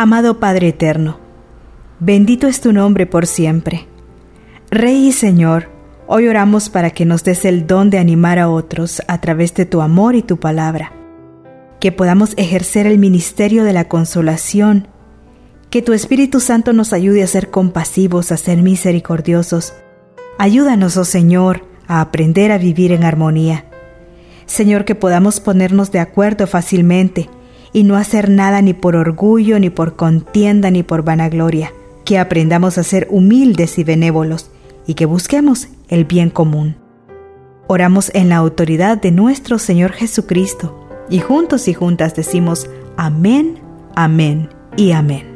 Amado Padre eterno, bendito es tu nombre por siempre. Rey y Señor, hoy oramos para que nos des el don de animar a otros a través de tu amor y tu palabra, que podamos ejercer el ministerio de la consolación, que tu Espíritu Santo nos ayude a ser compasivos, a ser misericordiosos. Ayúdanos, oh Señor, a aprender a vivir en armonía. Señor, que podamos ponernos de acuerdo fácilmente y no hacer nada ni por orgullo, ni por contienda, ni por vanagloria. Que aprendamos a ser humildes y benévolos y que busquemos el bien común. Oramos en la autoridad de nuestro Señor Jesucristo y juntos y juntas decimos amén, amén y amén.